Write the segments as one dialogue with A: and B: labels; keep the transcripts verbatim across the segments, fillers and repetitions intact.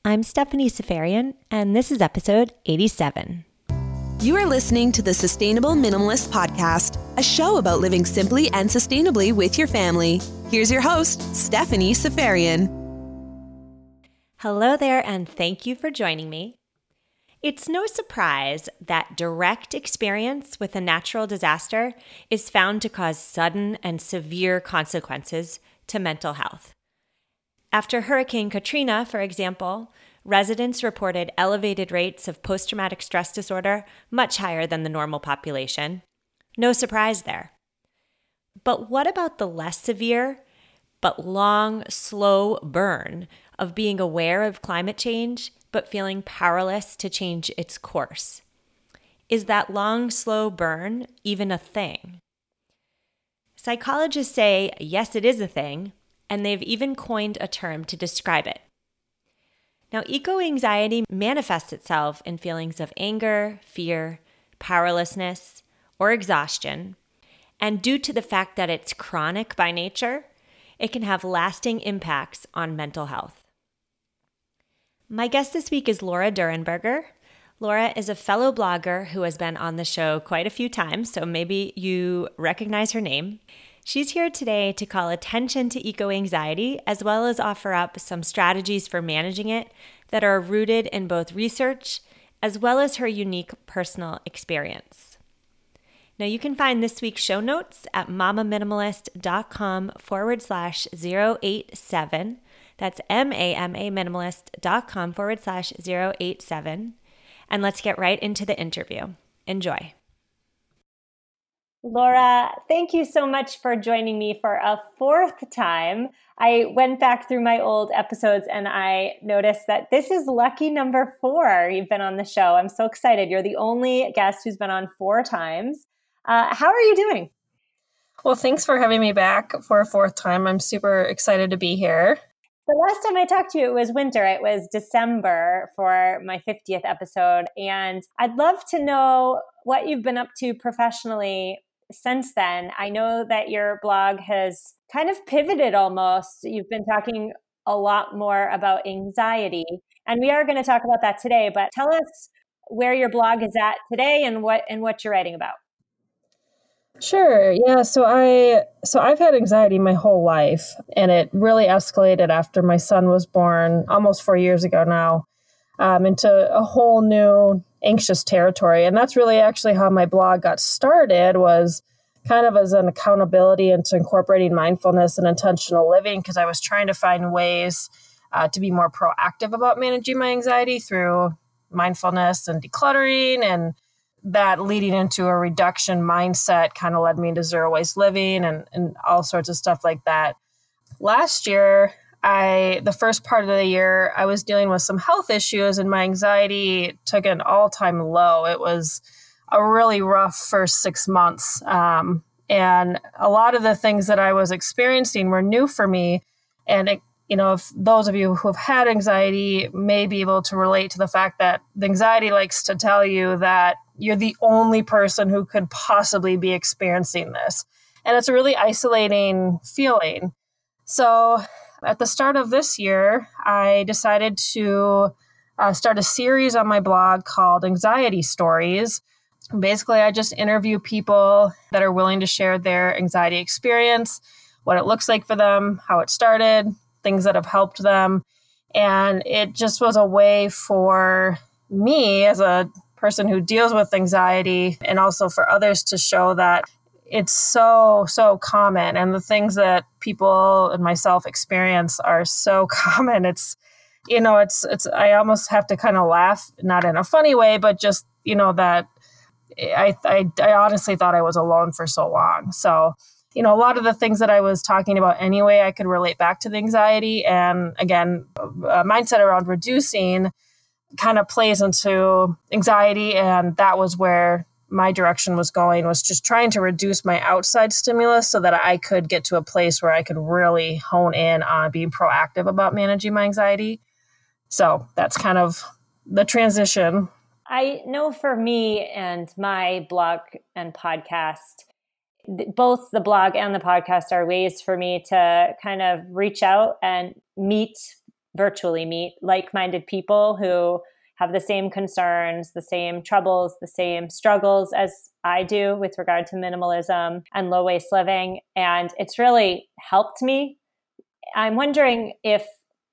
A: I'm Stephanie Seferian, and this is episode eighty-seven.
B: You are listening to the Sustainable Minimalist Podcast, a show about living simply and sustainably with your family. Here's your host, Stephanie Seferian.
A: Hello there, and thank you for joining me. It's no surprise that direct experience with a natural disaster is found to cause sudden and severe consequences to mental health. After Hurricane Katrina, for example, residents reported elevated rates of post-traumatic stress disorder, much higher than the normal population. No surprise there. But what about the less severe, but long, slow burn of being aware of climate change, but feeling powerless to change its course? Is that long, slow burn even a thing? Psychologists say, yes, it is a thing, and they've even coined a term to describe it. Now, eco-anxiety manifests itself in feelings of anger, fear, powerlessness, or exhaustion, and due to the fact that it's chronic by nature, it can have lasting impacts on mental health. My guest this week is Laura Durenberger. Laura is a fellow blogger who has been on the show quite a few times, so maybe you recognize her name. She's here today to call attention to eco-anxiety, as well as offer up some strategies for managing it that are rooted in both research as well as her unique personal experience. Now, you can find this week's show notes at mamaminimalist.com forward slash 087. That's M-A-M-A minimalist.com forward slash 087. And let's get right into the interview. Enjoy. Laura, thank you so much for joining me for a fourth time. I went back through my old episodes and I noticed that this is lucky number four you've been on the show. I'm so excited. You're the only guest who's been on four times. Uh, how are you doing?
C: Well, thanks for having me back for a fourth time. I'm super excited to be here.
A: The last time I talked to you, it was winter. It was December for my fiftieth episode. And I'd love to know what you've been up to professionally since then. I know that your blog has kind of pivoted almost. You've been talking a lot more about anxiety. And we are going to talk about that today. But tell us where your blog is at today and what and what you're writing about.
C: Sure. Yeah. So I, so I've had anxiety my whole life, and it really escalated after my son was born almost four years ago now, um, into a whole new anxious territory. And that's really actually how my blog got started, was kind of as an accountability into incorporating mindfulness and intentional living, because I was trying to find ways uh, to be more proactive about managing my anxiety through mindfulness and decluttering, and that leading into a reduction mindset kind of led me into zero waste living and, and all sorts of stuff like that. Last year, I the first part of the year, I was dealing with some health issues and my anxiety took an all-time low. It was a really rough first six months. Um, and a lot of the things that I was experiencing were new for me. And it, you know, if those of you who have had anxiety may be able to relate to the fact that the anxiety likes to tell you that you're the only person who could possibly be experiencing this. And it's a really isolating feeling. So at the start of this year, I decided to uh, start a series on my blog called Anxiety Stories. Basically, I just interview people that are willing to share their anxiety experience, what it looks like for them, how it started, things that have helped them. And it just was a way for me as a person who deals with anxiety, and also for others to show that it's so, so common. And the things that people and myself experience are so common. It's, you know, it's, it's, I almost have to kind of laugh, not in a funny way, but just, you know, that I, I, I honestly thought I was alone for so long. So, you know, a lot of the things that I was talking about anyway, I could relate back to the anxiety. And again, a mindset around reducing kind of plays into anxiety. And that was where my direction was going, was just trying to reduce my outside stimulus so that I could get to a place where I could really hone in on being proactive about managing my anxiety. So that's kind of the transition.
A: I know for me and my blog and podcast, both the blog and the podcast are ways for me to kind of reach out and meet virtually meet like-minded people who have the same concerns, the same troubles, the same struggles as I do with regard to minimalism and low waste living. And it's really helped me. I'm wondering if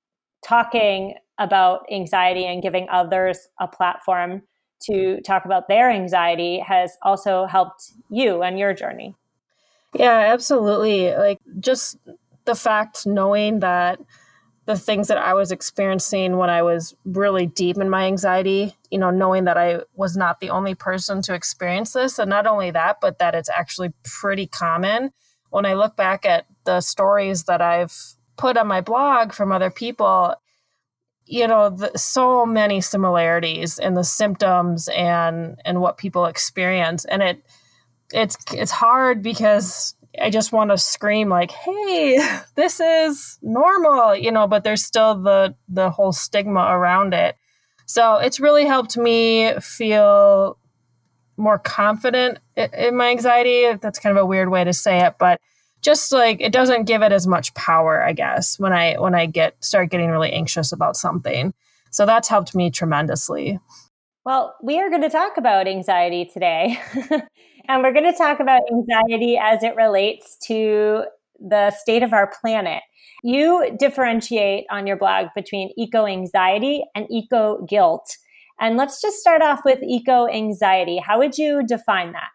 A: talking about anxiety and giving others a platform to talk about their anxiety has also helped you and your journey.
C: Yeah, absolutely. Like just the fact knowing that the things that I was experiencing when I was really deep in my anxiety, you know, knowing that I was not the only person to experience this. And not only that, but that it's actually pretty common. When I look back at the stories that I've put on my blog from other people, you know, the, so many similarities in the symptoms and and what people experience. And it it's it's hard because I just want to scream like, hey, this is normal, you know, but there's still the the whole stigma around it. So it's really helped me feel more confident in my anxiety. That's kind of a weird way to say it, but just like it doesn't give it as much power, I guess, when I when I get start getting really anxious about something. So that's helped me tremendously.
A: Well, we are going to talk about anxiety today. And we're going to talk about anxiety as it relates to the state of our planet. You differentiate on your blog between eco-anxiety and eco-guilt. And let's just start off with eco-anxiety. How would you define that?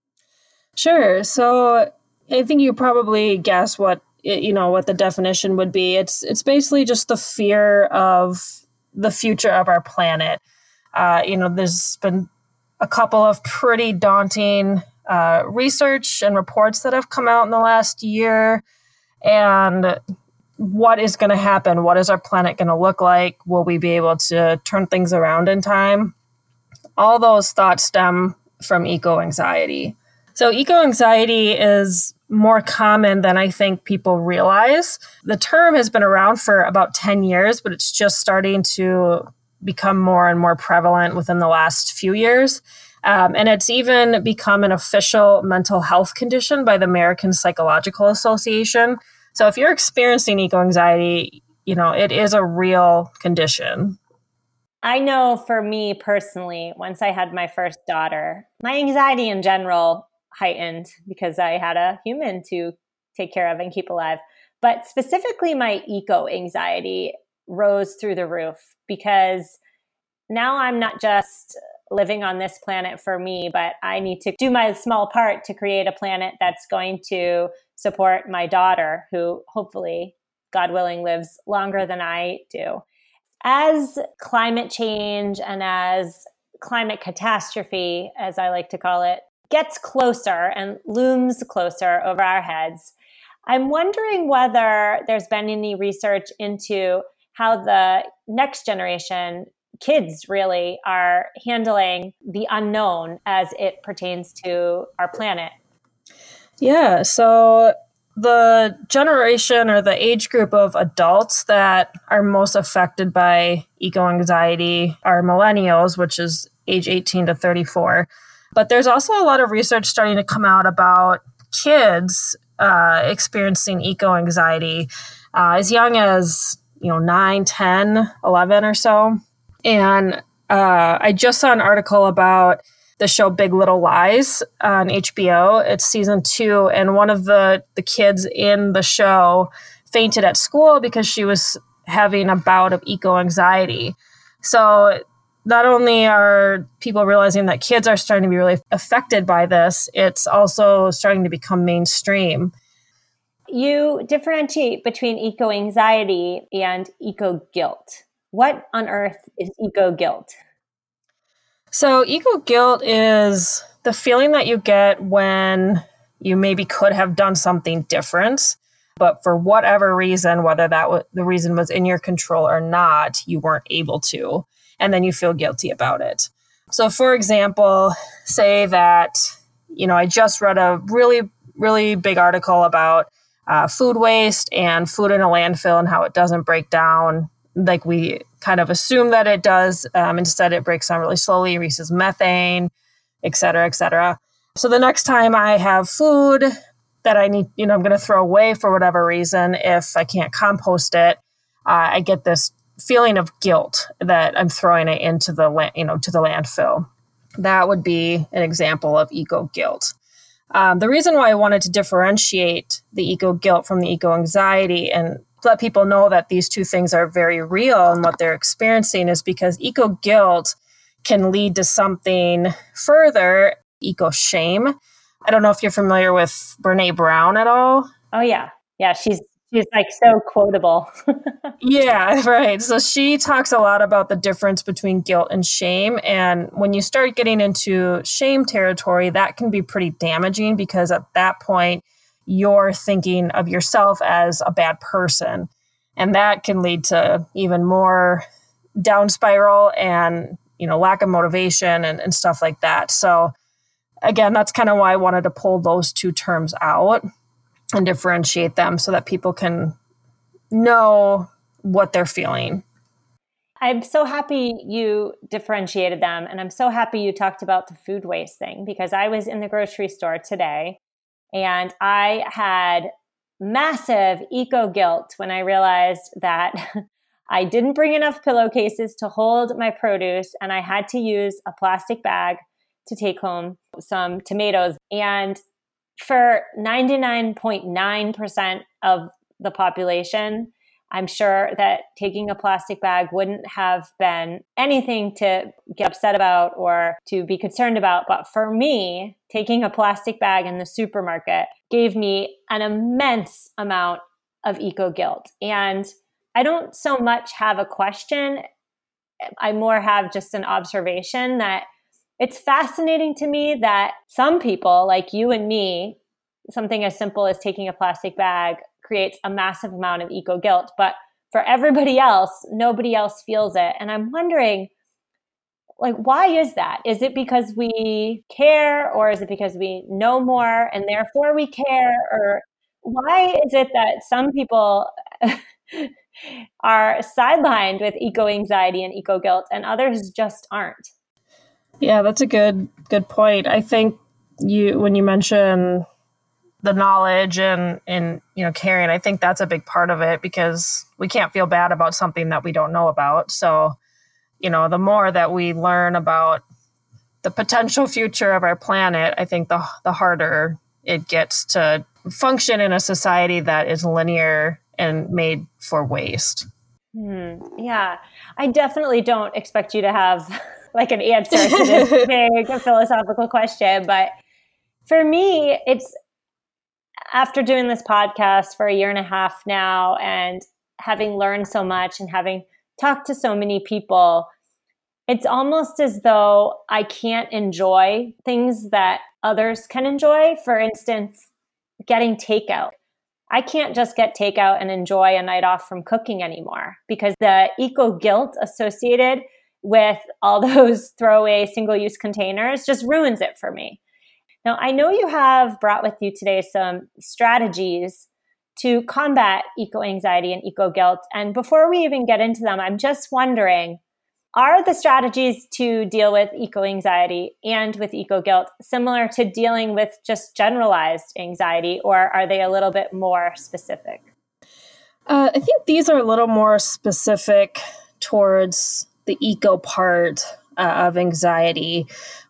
C: Sure. So I think you probably guess what, you know, what the definition would be. It's it's basically just the fear of the future of our planet. Uh, you know, there's been a couple of pretty daunting uh, research and reports that have come out in the last year. And what is going to happen? What is our planet going to look like? Will we be able to turn things around in time? All those thoughts stem from eco-anxiety. So eco-anxiety is more common than I think people realize. The term has been around for about ten years, but it's just starting to become more and more prevalent within the last few years. Um, and it's even become an official mental health condition by the American Psychological Association. So if you're experiencing eco-anxiety, you know, it is a real condition.
A: I know for me personally, once I had my first daughter, my anxiety in general heightened because I had a human to take care of and keep alive. But specifically, my eco-anxiety rose through the roof because now I'm not just living on this planet for me, but I need to do my small part to create a planet that's going to support my daughter, who hopefully, God willing, lives longer than I do. As climate change and as climate catastrophe, as I like to call it, gets closer and looms closer over our heads, I'm wondering whether there's been any research into how the next generation, kids really, are handling the unknown as it pertains to our planet.
C: Yeah, so the generation or the age group of adults that are most affected by eco-anxiety are millennials, which is age eighteen to thirty-four. But there's also a lot of research starting to come out about kids uh, experiencing eco-anxiety uh, as young as, you know, nine, ten, eleven or so. And uh, I just saw an article about the show Big Little Lies on H B O. It's season two. And one of the, the kids in the show fainted at school because she was having a bout of eco-anxiety. So not only are people realizing that kids are starting to be really affected by this, it's also starting to become mainstream.
A: You differentiate between eco-anxiety and eco-guilt. What on earth is eco-guilt?
C: So eco-guilt is the feeling that you get when you maybe could have done something different, but for whatever reason, whether that w- the reason was in your control or not, you weren't able to, and then you feel guilty about it. So for example, say that, you know, I just read a really, really big article about uh, food waste and food in a landfill and how it doesn't break down like we kind of assume that it does. Um, instead, it breaks down really slowly, releases methane, et cetera, et cetera. So the next time I have food that I need, you know, I'm going to throw away for whatever reason, if I can't compost it, uh, I get this feeling of guilt that I'm throwing it into the la- you know to the landfill. That would be an example of eco guilt. Um, the reason why I wanted to differentiate the eco guilt from the eco anxiety and let people know that these two things are very real and what they're experiencing is because eco guilt can lead to something further, eco shame. I don't know if you're familiar with Brene Brown at all.
A: Oh yeah. Yeah. She's, she's like so quotable.
C: Yeah, right. So she talks a lot about the difference between guilt and shame. And when you start getting into shame territory, that can be pretty damaging because at that point, you're thinking of yourself as a bad person. And that can lead to even more down spiral and, you know, lack of motivation and, and stuff like that. So again, that's kind of why I wanted to pull those two terms out and differentiate them so that people can know what they're feeling.
A: I'm so happy you differentiated them. And I'm so happy you talked about the food waste thing because I was in the grocery store today and I had massive eco guilt when I realized that I didn't bring enough pillowcases to hold my produce and I had to use a plastic bag to take home some tomatoes. And for ninety-nine point nine percent of the population, I'm sure that taking a plastic bag wouldn't have been anything to get upset about or to be concerned about. But for me, taking a plastic bag in the supermarket gave me an immense amount of eco guilt. And I don't so much have a question. I more have just an observation that it's fascinating to me that some people like you and me, something as simple as taking a plastic bag creates a massive amount of eco guilt. But for everybody else, nobody else feels it. And I'm wondering, like, why is that? Is it because we care or is it because we know more and therefore we care? Or why is it that some people are sidelined with eco anxiety and eco guilt and others just aren't?
C: Yeah, that's a good good point. I think you when you mention the knowledge and and you know caring, I think that's a big part of it because we can't feel bad about something that we don't know about. So, you know, the more that we learn about the potential future of our planet, I think the the harder it gets to function in a society that is linear and made for waste.
A: Hmm. Yeah, I definitely don't expect you to have like an answer to this big philosophical question. But for me, it's after doing this podcast for a year and a half now and having learned so much and having talked to so many people, it's almost as though I can't enjoy things that others can enjoy. For instance, getting takeout. I can't just get takeout and enjoy a night off from cooking anymore because the eco guilt associated with all those throwaway single-use containers just ruins it for me. Now, I know you have brought with you today some strategies to combat eco anxiety and eco guilt. And before we even get into them, I'm just wondering, are the strategies to deal with eco anxiety and with eco guilt similar to dealing with just generalized anxiety, or are they a little bit more specific?
C: Uh, I think these are a little more specific towards the eco part uh, of anxiety,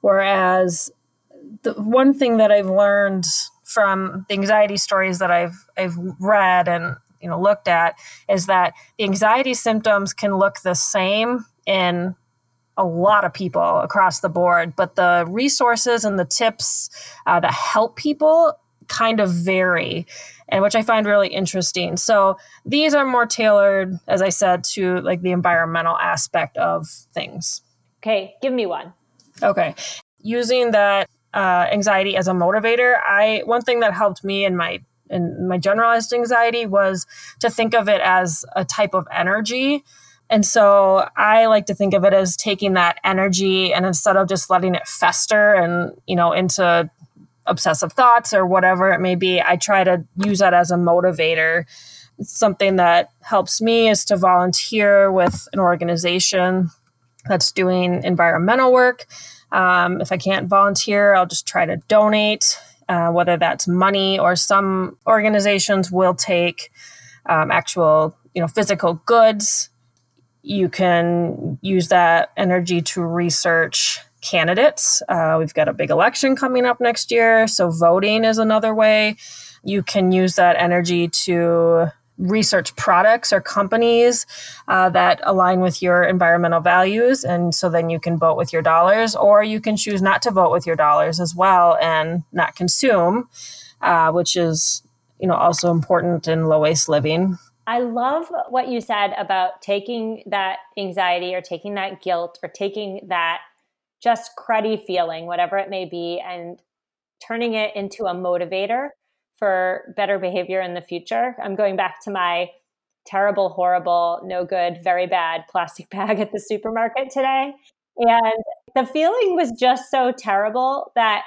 C: whereas the one thing that I've learned from the anxiety stories that I've I've read and you know looked at is that the anxiety symptoms can look the same in a lot of people across the board, but the resources and the tips uh, that help people kind of vary, and which I find really interesting. So these are more tailored, as I said, to like the environmental aspect of things.
A: Okay, give me one.
C: Okay, using that uh, anxiety as a motivator, I one thing that helped me in my in my generalized anxiety was to think of it as a type of energy. And so I like to think of it as taking that energy and instead of just letting it fester and, you know, into obsessive thoughts or whatever it may be, I try to use that as a motivator. Something that helps me is to volunteer with an organization that's doing environmental work. Um, if I can't volunteer, I'll just try to donate, uh, whether that's money or some organizations will take um, actual you know, physical goods. You can use that energy to research candidates. Uh, we've got a big election coming up next year, so voting is another way. You can use that energy to research products or companies uh, that align with your environmental values, and so then you can vote with your dollars, or you can choose not to vote with your dollars as well and not consume, uh, which is, you know, also important in low waste living.
A: I love what you said about taking that anxiety or taking that guilt or taking that just cruddy feeling, whatever it may be, and turning it into a motivator for better behavior in the future. I'm going back to my terrible, horrible, no good, very bad plastic bag at the supermarket today. And the feeling was just so terrible that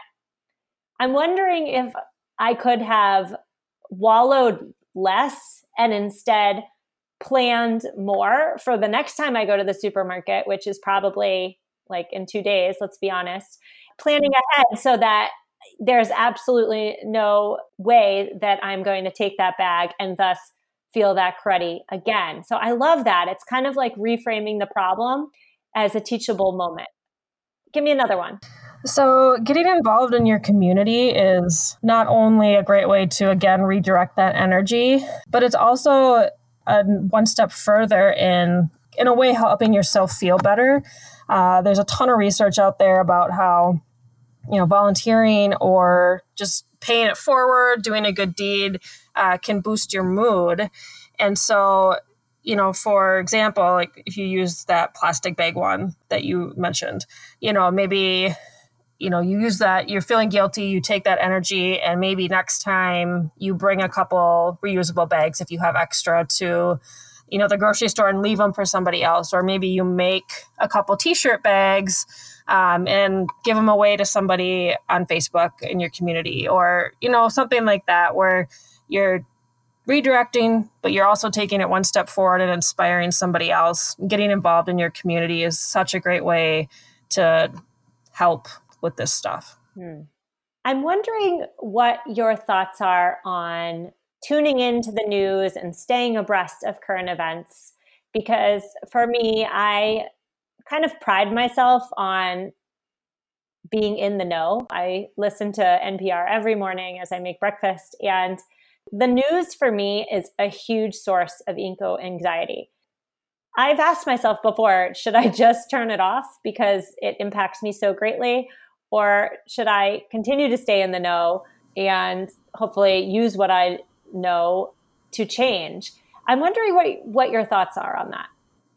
A: I'm wondering if I could have wallowed less and instead planned more for the next time I go to the supermarket, which is probably like in two days, let's be honest, planning ahead so that there's absolutely no way that I'm going to take that bag and thus feel that cruddy again. So I love that. It's kind of like reframing the problem as a teachable moment. Give me another one.
C: So getting involved in your community is not only a great way to, again, redirect that energy, but it's also a one step further in, in a way, helping yourself feel better. Uh, there's a ton of research out there about how, you know, volunteering or just paying it forward, doing a good deed uh, can boost your mood. And so, you know, for example, like if you use that plastic bag one that you mentioned, you know, maybe, you know, you use that, you're feeling guilty, you take that energy, and maybe next time you bring a couple reusable bags if you have extra to, you know, the grocery store and leave them for somebody else. Or maybe you make a couple t-shirt bags um, and give them away to somebody on Facebook in your community, or, you know, something like that, where you're redirecting, but you're also taking it one step forward and inspiring somebody else. Getting involved in your community is such a great way to help with this stuff.
A: Hmm. I'm wondering what your thoughts are on tuning into the news and staying abreast of current events. Because for me, I kind of pride myself on being in the know. I listen to N P R every morning as I make breakfast. And the news for me is a huge source of eco anxiety. I've asked myself before, should I just turn it off because it impacts me so greatly? Or should I continue to stay in the know and hopefully use what I know to change? I'm wondering what, what your thoughts are on that.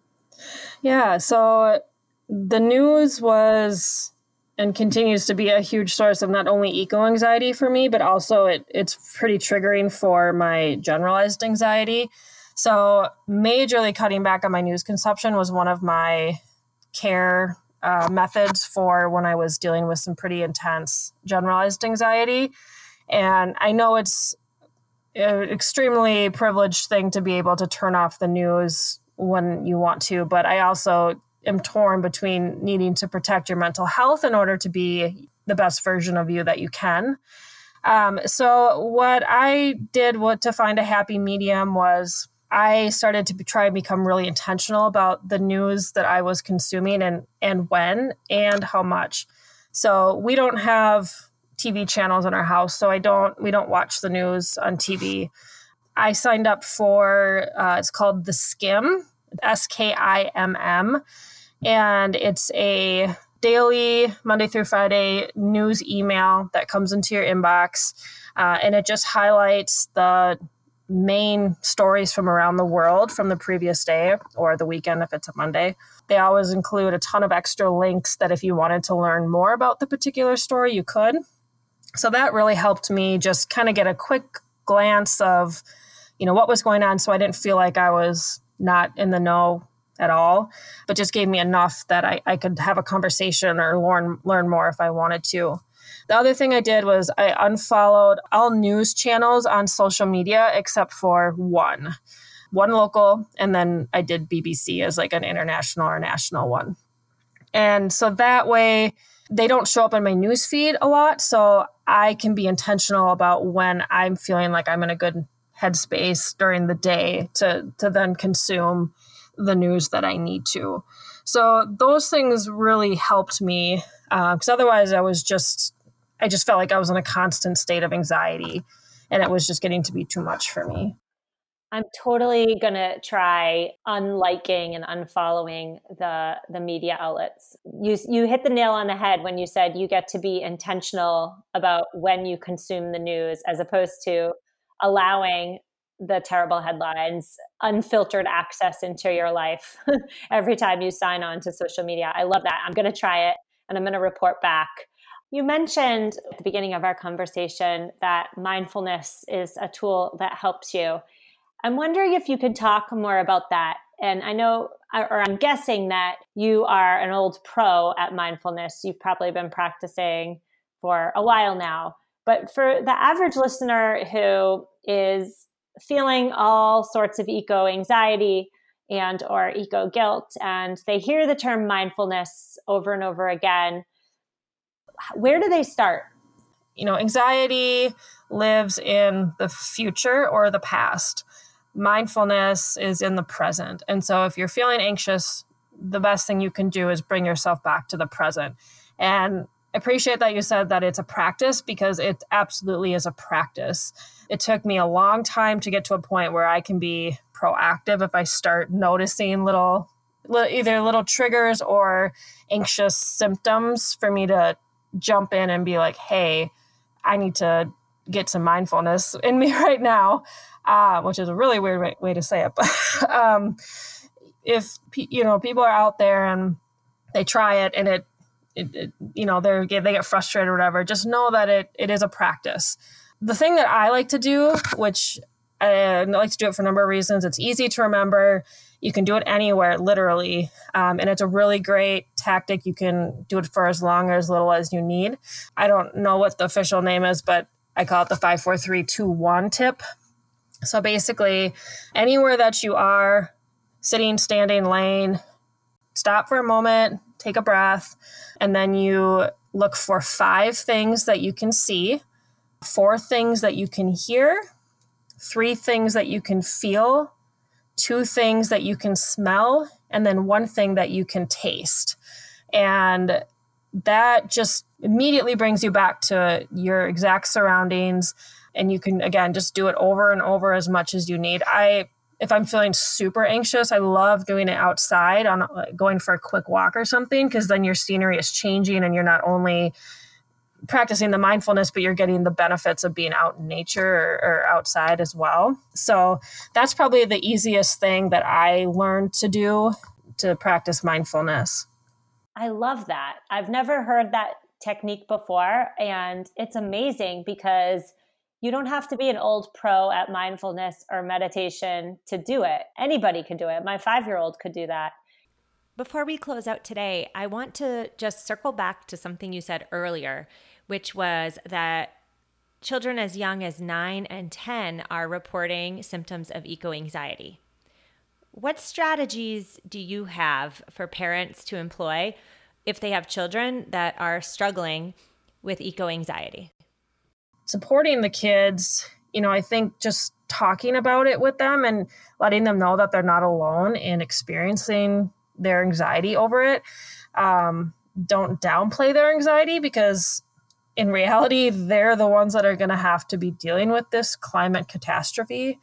C: Yeah, so the news was and continues to be a huge source of not only eco-anxiety for me, but also it, it's pretty triggering for my generalized anxiety. So majorly cutting back on my news consumption was one of my care uh, methods for when I was dealing with some pretty intense generalized anxiety. And I know it's an extremely privileged thing to be able to turn off the news when you want to, but I also am torn between needing to protect your mental health in order to be the best version of you that you can. Um, so what I did what, to find a happy medium was I started to be, try and become really intentional about the news that I was consuming and, and when and how much. So we don't have T V channels in our house, so I don't we don't watch the news on T V. I signed up for, uh, it's called The Skimm, S K I M M, and it's a daily, Monday through Friday, news email that comes into your inbox, uh, and it just highlights the main stories from around the world from the previous day or the weekend if it's a Monday. They always include a ton of extra links that if you wanted to learn more about the particular story, you could. So that really helped me just kind of get a quick glance of, you know, what was going on, so I didn't feel like I was not in the know at all, but just gave me enough that I, I could have a conversation or learn learn more if I wanted to. The other thing I did was I unfollowed all news channels on social media except for one, one local, and then I did B B C as like an international or national one. And so that way they don't show up in my news feed a lot, so I can be intentional about when I'm feeling like I'm in a good headspace during the day to, to then consume the news that I need to. So those things really helped me because uh, otherwise I was just, I just felt like I was in a constant state of anxiety and it was just getting to be too much for me.
A: I'm totally going to try unliking and unfollowing the the media outlets. You you hit the nail on the head when you said you get to be intentional about when you consume the news as opposed to allowing the terrible headlines unfiltered access into your life every time you sign on to social media. I love that. I'm going to try it and I'm going to report back. You mentioned at the beginning of our conversation that mindfulness is a tool that helps you. I'm wondering if you could talk more about that. And I know, or I'm guessing that you are an old pro at mindfulness. You've probably been practicing for a while now. But for the average listener who is feeling all sorts of eco-anxiety and or eco-guilt, and they hear the term mindfulness over and over again, where do they start?
C: You know, anxiety lives in the future or the past. Mindfulness is in the present. And so if you're feeling anxious, the best thing you can do is bring yourself back to the present. And I appreciate that you said that it's a practice because it absolutely is a practice. It took me a long time to get to a point where I can be proactive if I start noticing little, either little triggers or anxious symptoms for me to jump in and be like, hey, I need to get some mindfulness in me right now. Uh, which is a really weird way, way to say it. But um, if, you know, people are out there and they try it and it, it, it you know, they're, they get frustrated or whatever, just know that it it is a practice. The thing that I like to do, which I like to do it for a number of reasons, it's easy to remember. You can do it anywhere, literally. Um, and it's a really great tactic. You can do it for as long or as little as you need. I don't know what the official name is, but I call it the five, four, three, two, one tip. So basically, anywhere that you are, sitting, standing, laying, stop for a moment, take a breath, and then you look for five things that you can see, four things that you can hear, three things that you can feel, two things that you can smell, and then one thing that you can taste. And that just immediately brings you back to your exact surroundings. And you can, again, just do it over and over as much as you need. I, if I'm feeling super anxious, I love doing it outside on going for a quick walk or something, because then your scenery is changing and you're not only practicing the mindfulness, but you're getting the benefits of being out in nature or, or outside as well. So that's probably the easiest thing that I learned to do to practice mindfulness.
A: I love that. I've never heard that technique before. And it's amazing because you don't have to be an old pro at mindfulness or meditation to do it. Anybody can do it. My five-year-old could do that. Before we close out today, I want to just circle back to something you said earlier, which was that children as young as nine and ten are reporting symptoms of eco-anxiety. What strategies do you have for parents to employ if they have children that are struggling with eco-anxiety?
C: Supporting the kids, you know, I think just talking about it with them and letting them know that they're not alone in experiencing their anxiety over it. Um, don't downplay their anxiety because in reality, they're the ones that are going to have to be dealing with this climate catastrophe.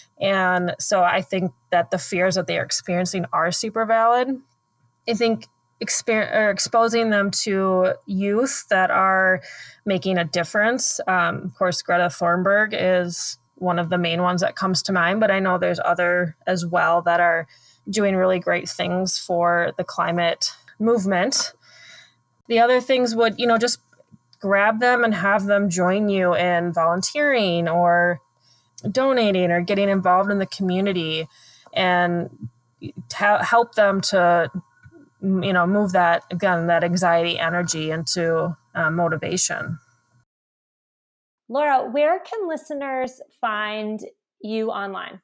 C: And so I think that the fears that they are experiencing are super valid. I think Exper- or exposing them to youth that are making a difference. Um, of course, Greta Thunberg is one of the main ones that comes to mind, but I know there's other as well that are doing really great things for the climate movement. The other things would, you know, just grab them and have them join you in volunteering or donating or getting involved in the community and t- help them to you know, move that, again, that anxiety energy into uh, motivation.
A: Laura, where can listeners find you online?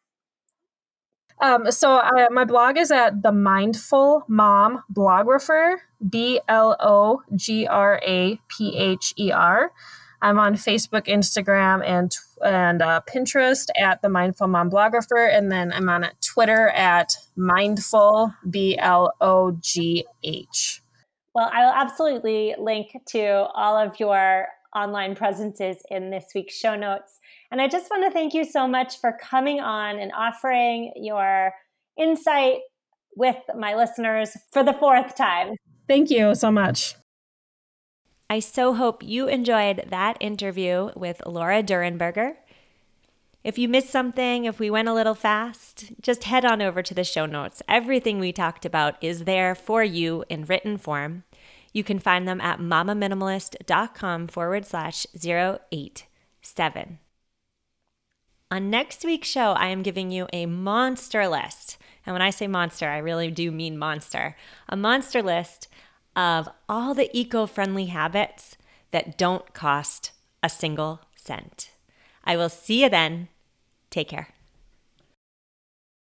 C: Um, so I, my blog is at the Mindful Mom Bloggrapher, B L O G R A P H E R. I'm on Facebook, Instagram, and and uh, Pinterest at the Mindful Mom Blogger, and then I'm on Twitter at Mindful B L O G H.
A: Well, I will absolutely link to all of your online presences in this week's show notes. And I just want to thank you so much for coming on and offering your insight with my listeners for the fourth time.
C: Thank you so much.
A: I so hope you enjoyed that interview with Laura Durenberger. If you missed something, if we went a little fast, just head on over to the show notes. Everything we talked about is there for you in written form. You can find them at mamaminimalist.com forward slash 087. On next week's show, I am giving you a monster list. And when I say monster, I really do mean monster. A monster list of all the eco-friendly habits that don't cost a single cent. I will see you then. Take care.